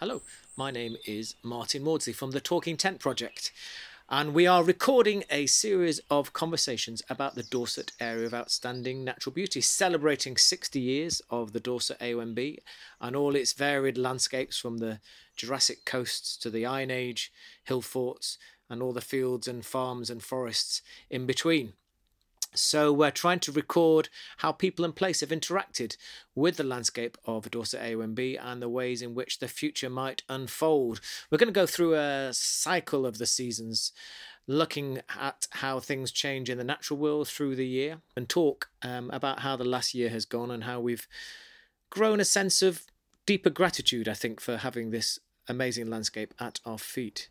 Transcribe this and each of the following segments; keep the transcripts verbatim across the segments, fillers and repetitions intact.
Hello, my name is Martin Maudsley from the Talking Tent Project, and we are recording a series of conversations about the Dorset area of outstanding natural beauty, celebrating sixty years of the Dorset A O M B and all its varied landscapes from the Jurassic coasts to the Iron Age hill forts and all the fields and farms and forests in between. So we're trying to record how people and place have interacted with the landscape of Dorset A O M B and the ways in which the future might unfold. We're going to go through a cycle of the seasons, looking at how things change in the natural world through the year, and talk um, about how the last year has gone and how we've grown a sense of deeper gratitude, I think, for having this amazing landscape at our feet.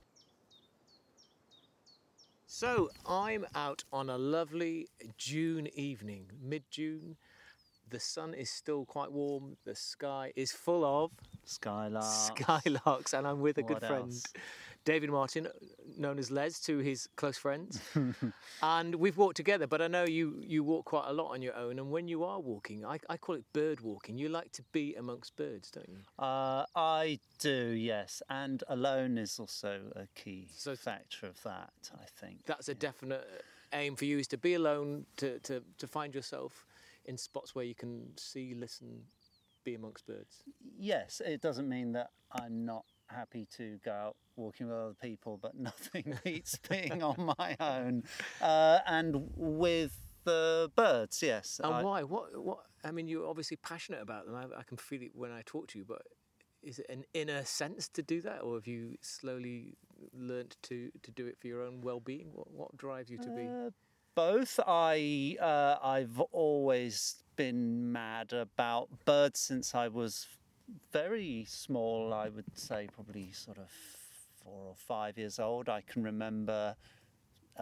So I'm out on a lovely June evening, mid-June. The sun is still quite warm. The sky is full of Skylarks. skylarks, and I'm with a What good friend, else? David Martin, known as Les to his close friends. And we've walked together, but I know you, you walk quite a lot on your own. And when you are walking, I, I call it bird walking. You like to be amongst birds, don't you? Uh, I do, yes. And alone is also a key So- factor of that, I think. That's a definite aim for you, is to be alone, to, to, to find yourself in spots where you can see, listen, be amongst birds. Yes, it doesn't mean that I'm not happy to go out walking with other people, but nothing beats being on my own. Uh, and with the birds, yes. And I- why? What? What? I mean, you're obviously passionate about them. I, I can feel it when I talk to you. But is it an inner sense to do that, or have you slowly learnt to, to do it for your own well-being? What, what drives you to be? Uh, both. I uh, I've always been mad about birds since I was very small. I would say probably sort of four or five years old. I can remember uh,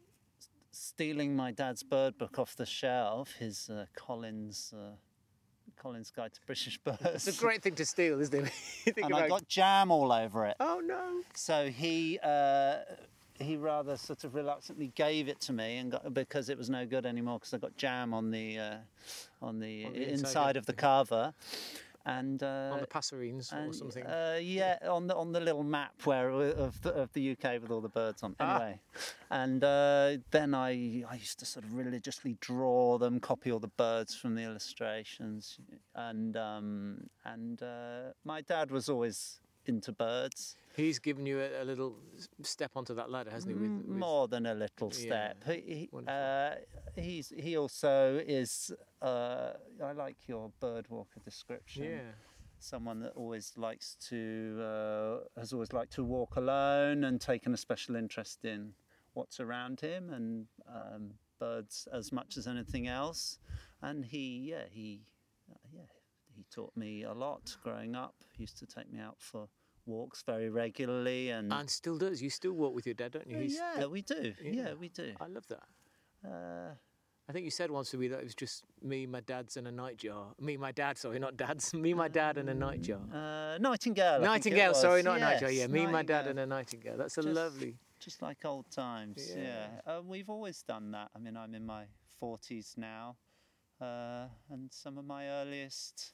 stealing my dad's bird book off the shelf. His uh, Collins. Uh, Collins Guide to British Birds. It's a great thing to steal, isn't it? You think and about, I got jam all over it. oh no! So he uh, he rather sort of reluctantly gave it to me, and got, because it was no good anymore because I got jam on the uh, on the, On the inside inside of- of the cover, and uh, On the passerines or and, something. Uh, yeah, on the on the little map where of the, of the U K with all the birds on. Ah. Anyway, and uh, then I I used to sort of religiously draw them, copy all the birds from the illustrations, and um, and uh, my dad was always into birds. He's given you a, a little step onto that ladder, hasn't he? With, M- with, More than a little Yeah, step. He, he, wonderful. uh, he's he also is. Uh, I like your bird walker description. yeah. Someone that always likes to uh, has always liked to walk alone and taken a special interest in what's around him and um, birds as much as anything else. And he, yeah, he, uh, yeah, he taught me a lot growing up. He used to take me out for walks very regularly, and, And still does. You still walk with your dad, don't you? Uh, He's yeah, still- we do. yeah. Yeah, we do. I love that. Uh, I think you said once to me that it was just me, my dad's, and a nightjar. Me, my dad, sorry, not dad's. Me, my dad, and a nightjar. uh, Nightingale. I think it Nightingale, was. sorry, not Yes, nightjar. Yeah, me, my dad, Nightingale. and a nightingale. That's a Just- lovely. Just like old times, Yeah. yeah. Uh, we've always done that. I mean, I'm in my forties now, uh, and some of my earliest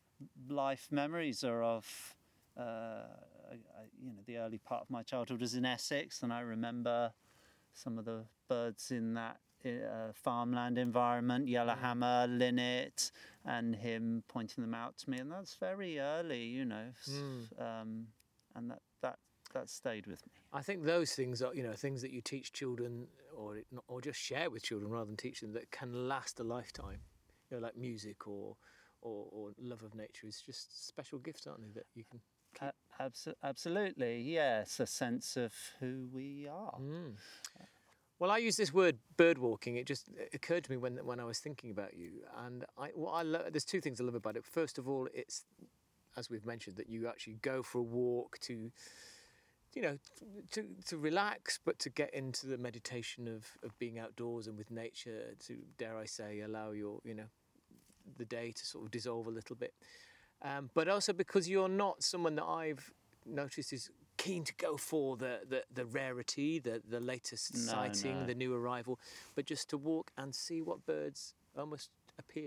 life memories are of, uh, I, I, you know, the early part of my childhood was in Essex, and I remember some of the birds in that uh, farmland environment, yellowhammer, linnet, and him pointing them out to me, and that's very early, you know, s- Mm. um, and that that that stayed with me. I think those things are, you know, things that you teach children, or it- or just share with children rather than teach them, that can last a lifetime. You know, like music or or, or love of nature is just special gifts, aren't they? That you can. A- abso- absolutely, yes, a sense of who we are. Mm. Well, I use this word bird walking. It just occurred to me when when I was thinking about you, and I what I lo- there's two things I love about it. First of all, it's, as we've mentioned, that you actually go for a walk to, you know, to to relax, but to get into the meditation of, of being outdoors and with nature. To, dare I say, allow your, you know, the day to sort of dissolve a little bit. Um, but also because you're not someone that I've noticed is keen to go for the, the, the rarity, the, the latest No, sighting, no. the new arrival, but just to walk and see what birds almost appear.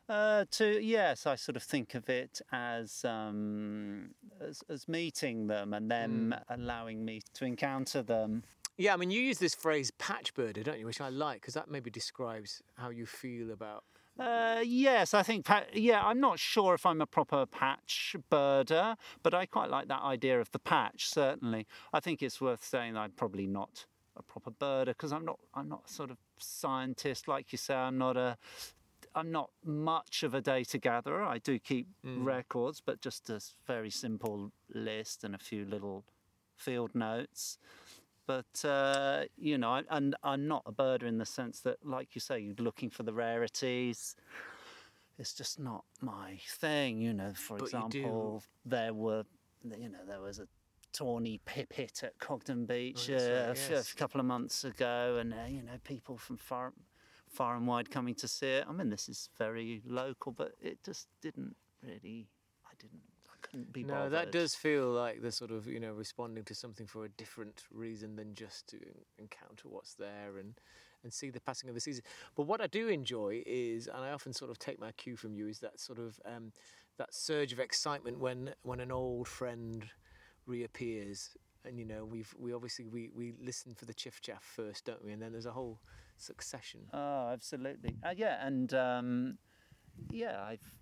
Uh, to yes, I sort of think of it as um, as, as meeting them and them allowing me to encounter them. Yeah, I mean, you use this phrase patch birder, don't you? Which I like because that maybe describes how you feel about. Uh, yes, I think. Pa- yeah, I'm not sure if I'm a proper patch birder, but I quite like that idea of the patch. Certainly, I think it's worth saying that I'm probably not a proper birder because I'm not. I'm not a sort of scientist like you say. I'm not a. I'm not much of a data gatherer. I do keep Mm. records, but just a very simple list and a few little field notes. But uh, you know, I, and I'm not a birder in the sense that, like you say, you're looking for the rarities. It's just not my thing. You know, for But you do- example, there were, you know, there was a tawny pipit at Cogden Beach Oh, that's uh, right, a f- yes. a couple of months ago, and uh, you know, people from far, far and wide coming to see it. I mean, this is very local, but it just didn't really. I didn't. I couldn't be No, bothered. that does feel like the sort of, you know, responding to something for a different reason than just to encounter what's there and, and see the passing of the season. But what I do enjoy is, and I often sort of take my cue from you, is that sort of um, that surge of excitement when when an old friend reappears. And you know, we've we obviously we, we listen for the chiff chaff first, don't we? And then there's a whole succession. Oh, absolutely. Uh, yeah, and um, yeah, I've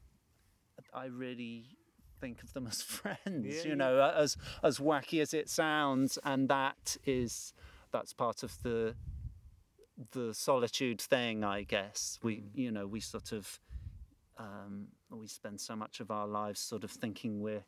I really think of them as friends. Yeah, you yeah. know, uh, as as wacky as it sounds, and that is that's part of the the solitude thing, I guess. We, you know, we sort of um, we spend so much of our lives sort of thinking we're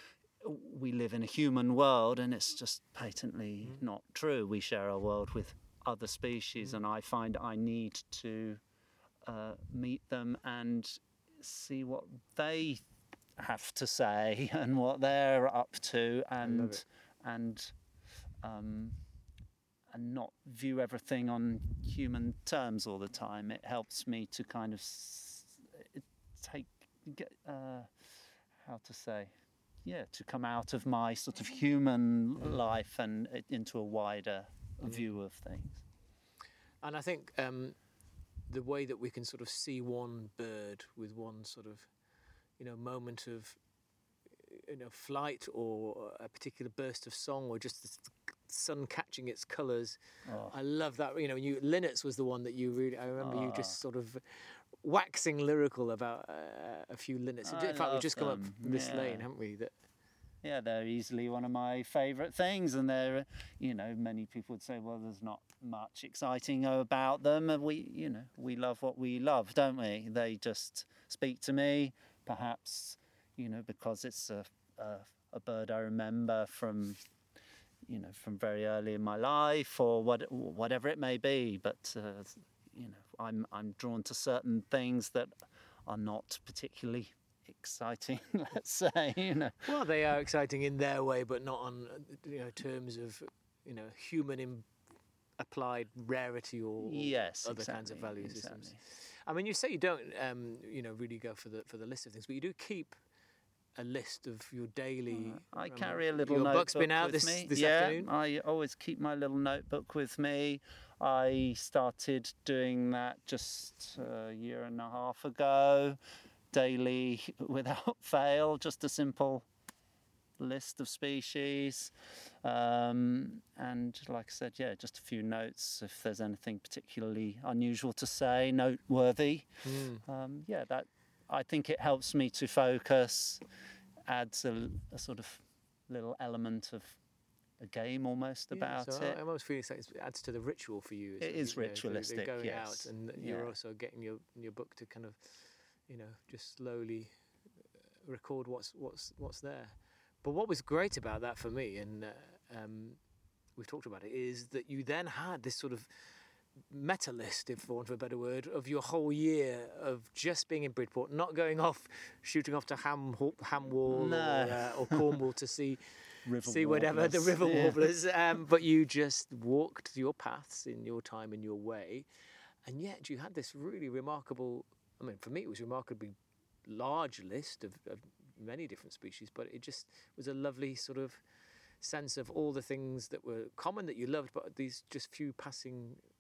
we live in a human world, and it's just patently Mm. not true. We share our world with other species, Mm. and I find I need to uh, meet them and see what they have to say and what they're up to, and it. and um, and not view everything on human terms all the time. It helps me to kind of s- it take get uh, how to say. Yeah, to come out of my sort of human life and uh, into a wider view of things. And I think um, the way that we can sort of see one bird with one sort of, you know, moment of, you know, flight or a particular burst of song or just the sun catching its colours. Oh. I love that. You know, you Linnets was the one that you really. I remember you Ah. just sort of waxing lyrical about uh, a few linnets. I In fact, we've love just come up them, this yeah. lane, haven't we? That Yeah, they're easily one of my favourite things, and they're, you know, many people would say, well, there's not much exciting about them. And we, you know, we love what we love, don't we? They just speak to me, perhaps, you know, because it's a a, a bird I remember from, you know, from very early in my life, or what, whatever it may be. But uh, you know, I'm I'm drawn to certain things that are not particularly exciting, let's say, you know. well, they are exciting in their way, but not on uh, you know terms of you know human Im- applied rarity or, or Yes, other kinds of exactly, value systems. exactly. I mean, you say you don't, um, you know, really go for the for the list of things, but you do keep a list of your daily. I um, carry a little Your notebook book's been out with this me. this yeah, afternoon. I always keep my little notebook with me. I started doing that just a year and a half ago, daily without fail, just a simple list of species. Um, and like I said, yeah, just a few notes if there's anything particularly unusual to say, noteworthy. Mm. Um, yeah, that I think it helps me to focus, adds a, a sort of little element of a game almost about yeah, so it. I almost feel it's like it adds to the ritual for you. It isn't is You know, if you're- ritualistic, They're going yes. out, and you're Yeah. also getting your your book to kind of, you know, just slowly uh, record what's what's what's there. But what was great about that for me, and uh, um, we've talked about it, is that you then had this sort of meta list, if for want of a better word, of your whole year of just being in Bridport, not going off, shooting off to Ham Hamwall No. or, uh, or Cornwall to see River see whatever the warblers, river yeah. warblers, um, but you just walked your paths in your time, in your way, and yet you had this really remarkable. I mean, for me, it was a remarkably large list of, of many different species, but it just was a lovely sort of sense of all the things that were common that you loved, but these just few passing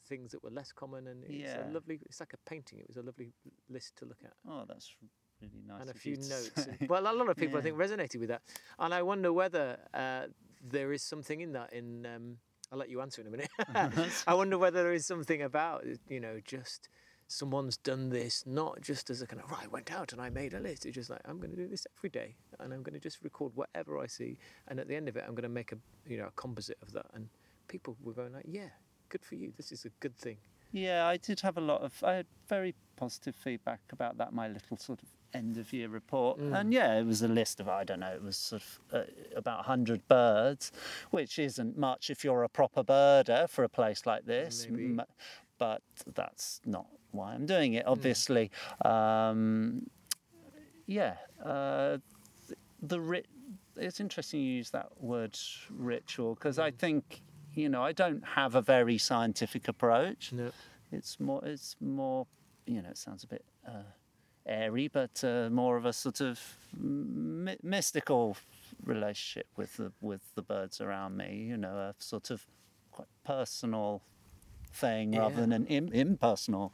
things that were less common, and it's Yeah. a lovely. It's like a painting. It was a lovely list to look at. Oh, that's really nice. And a of few you to notes. say. And, well, a lot of people I Yeah. think resonated with that, and I wonder whether uh, there is something in that. In um, I'll let you answer in a minute. I wonder whether there is something about, you know, just someone's done this, not just as a kind of right. I went out and I made a list. It's just like I'm going to do this every day, and I'm going to just record whatever I see, and at the end of it, I'm going to make a you know a composite of that, and people were going like, yeah, good for you. This is a good thing. Yeah, I did have a lot of. I had very positive feedback about that. My little sort of end of year report, Mm. and yeah, it was a list of I don't know. It was sort of uh, about a hundred birds, which isn't much if you're a proper birder for a place like this. Maybe. M- But that's not why I'm doing it. Obviously, um, yeah. Uh, th- the ri- it's interesting you use that word ritual because I think you know I don't have a very scientific approach. No. It's more, it's more, you know, it sounds a bit uh, airy, but uh, more of a sort of my- mystical relationship with the with the birds around me. You know, a sort of quite personal thing rather Yeah. than an Im- impersonal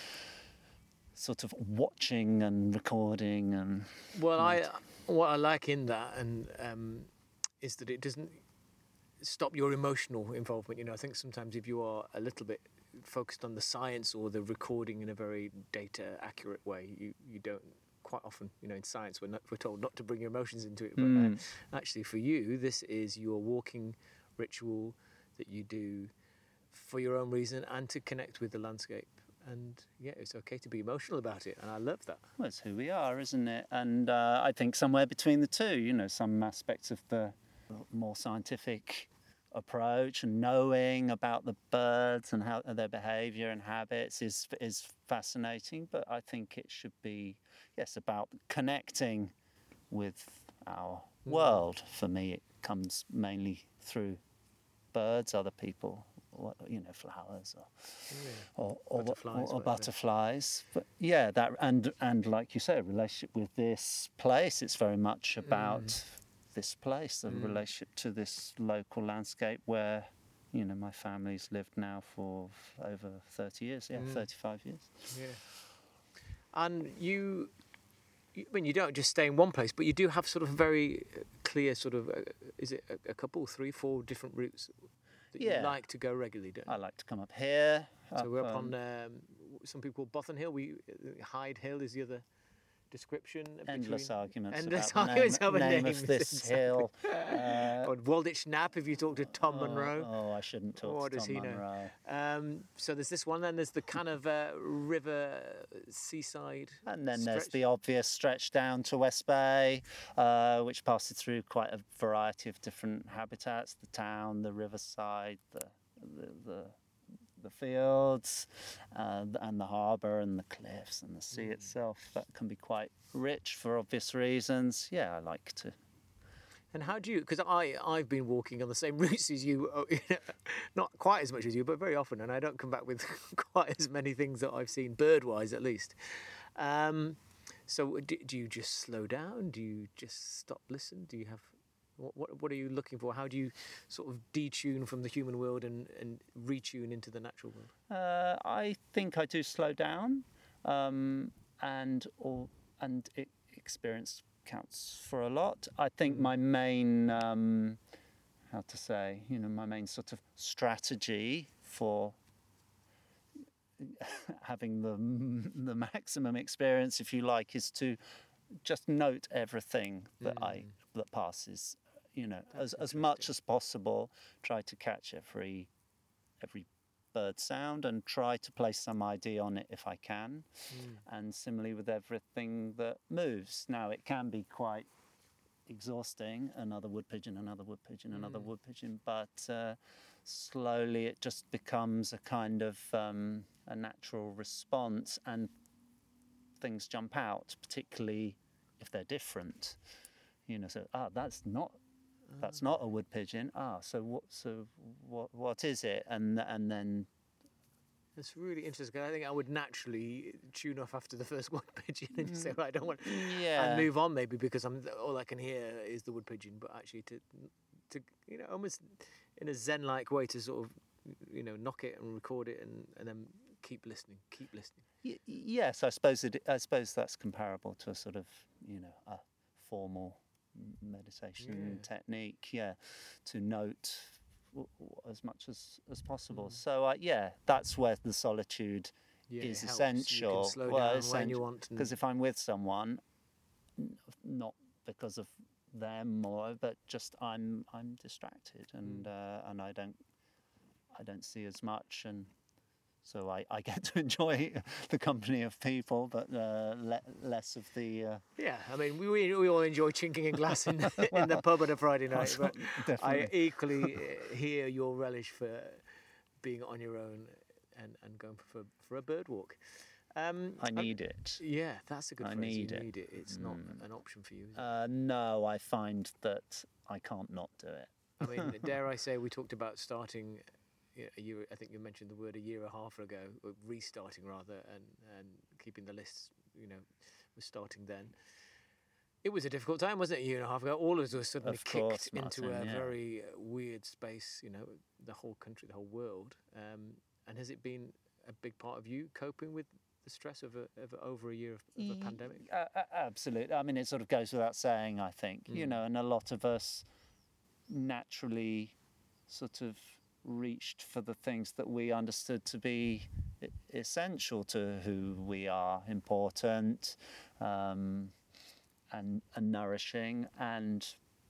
sort of watching and recording and. Well, I what I like in that and um, is that it doesn't stop your emotional involvement. You know, I think sometimes if you are a little bit focused on the science or the recording in a very data accurate way, you, you don't quite often, you know, in science we're not, we're told not to bring your emotions into it. But Mm. uh, actually, for you, this is your walking ritual that you do for your own reason and to connect with the landscape. And yeah, it's okay to be emotional about it, and I love that. Well, it's who we are, isn't it? And uh, I think somewhere between the two, you know, some aspects of the more scientific approach and knowing about the birds and how their behaviour and habits is is fascinating. But I think it should be, yes, about connecting with our Mm. world. For me, it comes mainly through birds, other people, or, you know, flowers or Yeah. or, or, Butterflies, or, or whatever. butterflies. But yeah, that and and like you say, a relationship with this place. It's very much about this place, a Mm. relationship to this local landscape where, you know, my family's lived now for over thirty years. Yeah, Mm. thirty-five years. Yeah. And you, you, I mean, you don't just stay in one place, but you do have sort of very uh, clear sort of, uh, is it a, a couple, three, four different routes that Yeah. you like to go regularly, don't you? I like to come up here. So we're up um, on, um, some people call Bothan Hill, we, uh, Hyde Hill is the other description. endless between, arguments endless about the arguments name, over name names, of this exactly. hill. Uh, Or Walditch Knapp, if you talk to Tom oh, Monroe. Oh, I shouldn't talk What to does Tom he know? Monroe. Um, so there's this one, then there's the kind of uh, river seaside. And then there's stretch. the obvious stretch down to West Bay, uh, which passes through quite a variety of different habitats: the town, the riverside, the the the, the fields, uh, and the harbour, and the cliffs, and the sea Mm. itself. That can be quite rich for obvious reasons. Yeah, I like to. And how do you? Because I I've been walking on the same routes as you, oh, not quite as much as you, but very often, and I don't come back with quite as many things that I've seen bird-wise, at least. Um, so do, do you just slow down? Do you just stop, listen? Do you have what what, what are you looking for? How do you sort of detune from the human world and and retune into the natural world? Uh, I think I do slow down, um, and or and it, experience counts for a lot. I think Mm. my main, um, how to say, you know, my main sort of strategy for having the the maximum experience, if you like, is to just note everything that I Mm. that passes. You know, That's as as much as possible. Try to catch every every bird sound and try to place some I D on it if I can. Mm. And similarly with everything that moves. Now it can be quite exhausting. Another wood pigeon, another wood pigeon, another Mm. wood pigeon. But uh, slowly it just becomes a kind of um, a natural response, and things jump out, particularly if they're different. You know, so ah, that's not that's not a wood pigeon. Ah, so what? So what? What is it? And and then That's really interesting. I think I would naturally tune off after the first wood pigeon and just say, well, I don't want, yeah, and move on maybe because I'm all I can hear is the wood pigeon. But actually, to to you know, almost in a zen-like way to sort of you know, knock it and record it and, and then keep listening, keep listening. Y- yes, I suppose it. I suppose that's comparable to a sort of, you know, a formal meditation Yeah. technique. Yeah, to note w- w- as much as as possible. Mm. So uh, yeah, that's where the solitude Yeah, is it helps. essential. You can slow Well, down when essen- you want. and- Because if I'm with someone, n- not because of them or, but just I'm I'm distracted and uh, and I don't I don't see as much, and so I, I get to enjoy the company of people, but uh, le- less of the. Uh, Yeah, I mean, we we we all enjoy chinking a glass in in the pub on a Friday night, but I definitely. equally uh, hear your relish for being on your own and, and going for for a bird walk. Um, I need it. Yeah, that's a good I phrase. need you it. need it. It's not Mm. an option for you. Is it? Uh, no, I find that I can't not do it. I mean, dare I say, we talked about starting you know, a year. I think you mentioned the word a year and a half ago, or restarting rather, and and keeping the lists. You know, was starting then. It was a difficult time, wasn't it? A year and a half ago, all of us were suddenly Of course, kicked into Martin, a yeah. very uh, weird space. You know, the whole country, the whole world. Um, and has it been a big part of you coping with the stress of, a, of a, over a year of, of a Y- pandemic? Uh, uh, absolutely. I mean, it sort of goes without saying, I think, you Mm. know, and a lot of us naturally sort of reached for the things that we understood to be e- essential to who we are, important um, and, and nourishing. And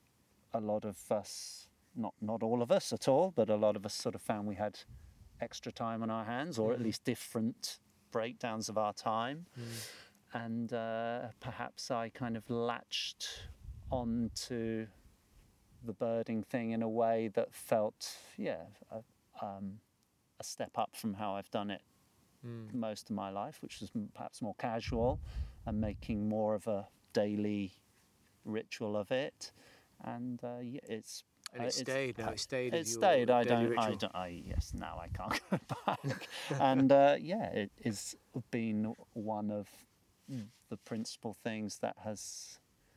a lot of us, not, not all of us at all, but a lot of us sort of found we had extra time on our hands, or at Mm. least different breakdowns of our time. Mm. And uh, perhaps I kind of latched onto the birding thing in a way that felt, yeah, a, um, a step up from how I've done it Mm. most of my life, which was m- perhaps more casual and making more of a daily ritual of it. And uh, yeah, it's And uh, it it's- stayed. No, I- it stayed. it as your stayed. I daily don't. I ritual. don't. I yes. Now I can't go back. and uh, yeah, it has been one of the principal things that has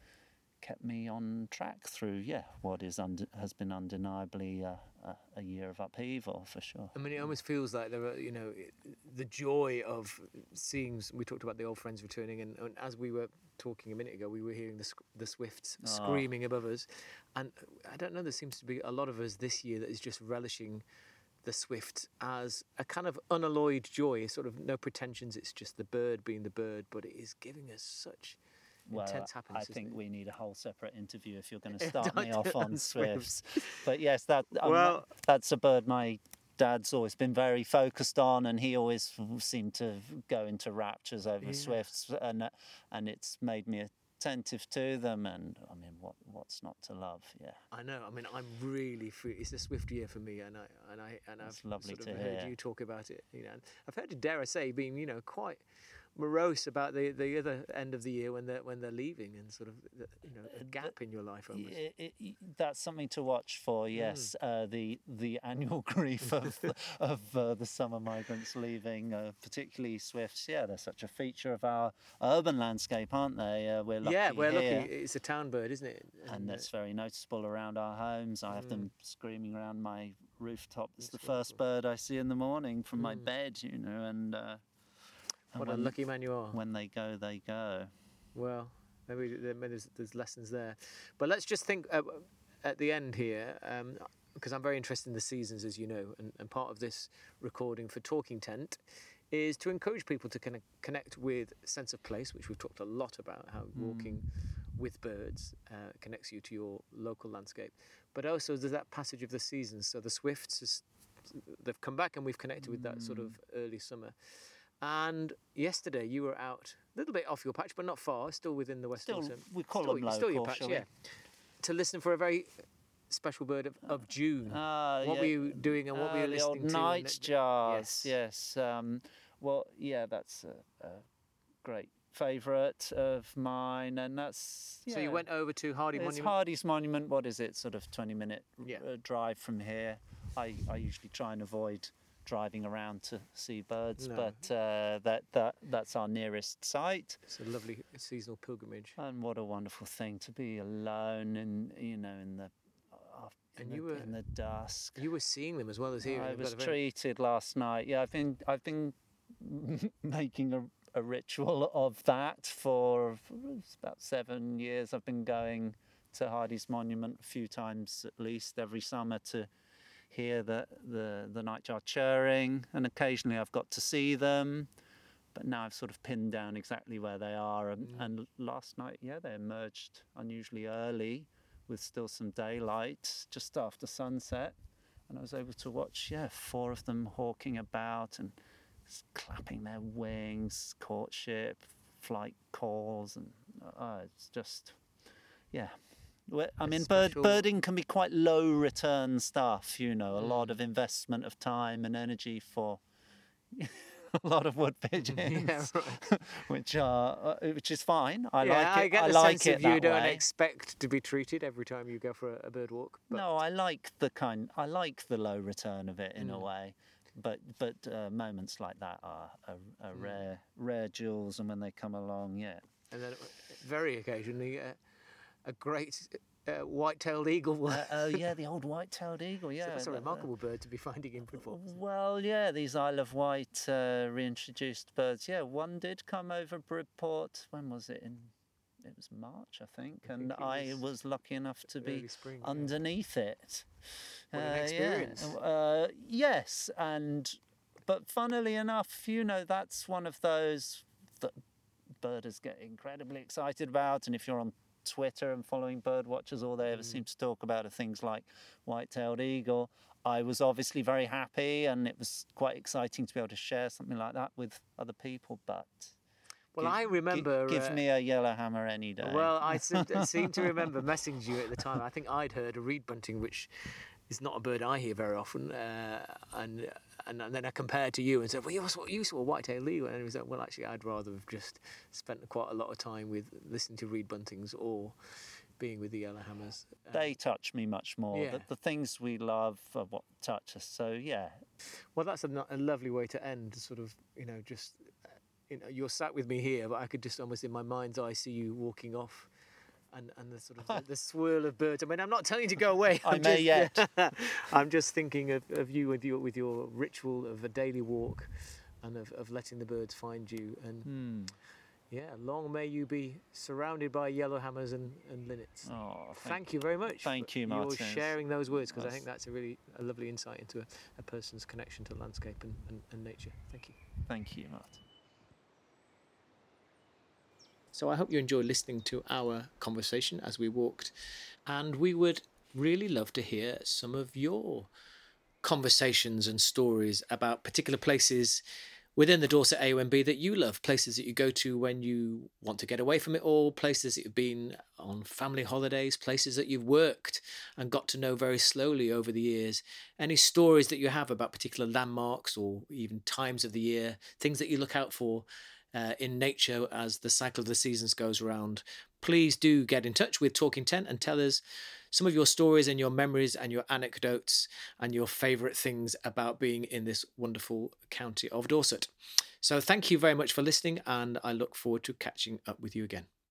kept me on track through. Yeah, what is unde- has been undeniably a, a, a year of upheaval for sure. I mean, it almost feels like there are, you know, it- the joy of seeing. We talked about the old friends returning, and, and as we were talking a minute ago, we were hearing the sc- the swifts Oh. screaming above us, and I don't know. There seems to be a lot of us this year that is just relishing the swift as a kind of unalloyed joy, sort of no pretensions. It's just the bird being the bird, but it is giving us such Well, intense I happiness. isn't think it? we need a whole separate interview if you're going to start me On off on swifts. swifts. But yes, that um, Well- that's a bird my dad's always been very focused on, and he always seemed to go into raptures over Yeah. swifts, and uh, and it's made me attentive to them. And I mean, what what's not to love? Yeah, I know. I mean, I'm really free. It's a swift year for me, and I and I and It's I've lovely sort to of heard hear. you talk about it. You know, and I've heard, dare I say, being you know quite morose about the, the other end of the year when they're when they're leaving, and sort of the, you know a gap in your life almost. It, it, it- that's something to watch for. Yes, uh, the the annual grief of of uh, the summer migrants leaving, uh, particularly swifts. Yeah, they're such a feature of our urban landscape, aren't they? Uh, we're lucky yeah, we're here, lucky. It's a town bird, isn't it? and uh, that's very noticeable around our homes. I have Mm. them screaming around my rooftop. It's the That's first bird I see in the morning from my Mm. bed, you know, and. Uh, and what a when, lucky man you are. when they go, they go. Well, maybe there- maybe there's, there's lessons there. But let's just think uh, at the end here, um, because I'm very interested in the seasons, as you know, and, and part of this recording for Talking Tent is to encourage people to kind of connect with sense of place, which we've talked a lot about, how walking with birds uh, connects you to your local landscape. But also there's that passage of the seasons. So the swifts, is, they've come back and we've connected with that sort of early summer. And yesterday you were out a little bit off your patch, but not far, still within the Western Still, Zone. we call still, them local, still your patch, shall yeah. we? To listen for a very special bird of, of June. Ah, what yeah. were you doing and what were Ah, you the listening old to? night and- jars, yes. yes. Um, well, yeah, that's a, a great favourite of mine, and that's. So you yeah, went over to Hardy It's Monument? Hardy's Monument. What is it? Sort of twenty minute Yeah. uh, drive from here. I, I usually try and avoid driving around to see birds, No. but uh, that that that's our nearest site. It's a lovely seasonal pilgrimage. And what a wonderful thing to be alone, in you know, in the uh, in, And the, you were- in the dusk. You were seeing them as well as hearing I them. was Got a very- treated last night. Yeah, I've been I've been making a, a ritual of that for about seven years. I've been going to Hardy's Monument a few times at least every summer to hear the the, the nightjar churring, and occasionally I've got to see them. But now I've sort of pinned down exactly where they are. And, Mm. and last night, yeah, they emerged unusually early with still some daylight just after sunset. And I was able to watch, yeah, four of them hawking about and s- clapping their wings, courtship, flight calls. And uh, it's just, yeah. Well, I It's mean, bird, special. birding can be quite low return stuff, you know, a lot Mm. of investment of time and energy for a lot of wood pigeons, Yeah, right. which are uh, which is fine. I yeah, like it. I get the like sense it of you that don't way. expect to be treated every time you go for a, a bird walk. But No, I like the kind. I like the low return of it in a Mm. way, but but uh, moments like that are, are, are Mm. rare rare jewels, and when they come along, yeah. and then uh, very occasionally uh, a great uh, white-tailed eagle. will- Uh, oh yeah, the old white-tailed eagle. So Yeah, that's a that- remarkable bird to be finding in Bridport. Well, yeah, these Isle of Wight uh, reintroduced birds. Yeah, one did come over Bridport. When was it? In it was March, I think, I and think it I was was lucky enough to be Early spring. yeah. underneath it. What an Uh, yeah, experience. Uh, yes, and but funnily enough, you know, that's one of those that birders get incredibly excited about, and if you're on Twitter and following bird watchers, all they ever Mm. seem to talk about are things like white-tailed eagle. I was obviously very happy, and it was quite exciting to be able to share something like that with other people. But Well, gi- I gi- remember. give uh, me a yellowhammer any day. Well, I se- I seem to remember messaging you at the time. I think I'd heard a reed bunting, which is not a bird I hear very often, uh, and, and and then I compared to you and said, "Well, you saw, you saw a white-tailed eagle," and he was like, "Well, actually, I'd rather have just spent quite a lot of time with listening to reed buntings or being with the yellowhammers." Um, They touch me much more. yeah. The, the things we love are what touch us. So yeah, Well, that's a, no- a lovely way to end. Sort of, you know, just uh, you know, you're sat with me here, but I could just almost in my mind's eye see you walking off, and and the sort of the, the swirl of birds. I mean, I'm not telling you to go away. I I'm may just, yet. I'm just thinking of, of you with your with your ritual of a daily walk, and of, of letting the birds find you. And Hmm. yeah, long may you be surrounded by yellowhammers and, and linnets. Oh, thank, Thank you very much. thank for you, your Martin. sharing those words, because I That's- think that's a really a lovely insight into a, a person's connection to landscape and, and, and nature. Thank you. Thank you, Martin. So I hope you enjoyed listening to our conversation as we walked, and we would really love to hear some of your conversations and stories about particular places within the Dorset A O M B that you love, places that you go to when you want to get away from it all, places that you've been on family holidays, places that you've worked and got to know very slowly over the years. Any stories that you have about particular landmarks or even times of the year, things that you look out for uh, in nature as the cycle of the seasons goes around, please do get in touch with Talking Tent and tell us some of your stories and your memories and your anecdotes and your favourite things about being in this wonderful county of Dorset. So thank you very much for listening, and I look forward to catching up with you again.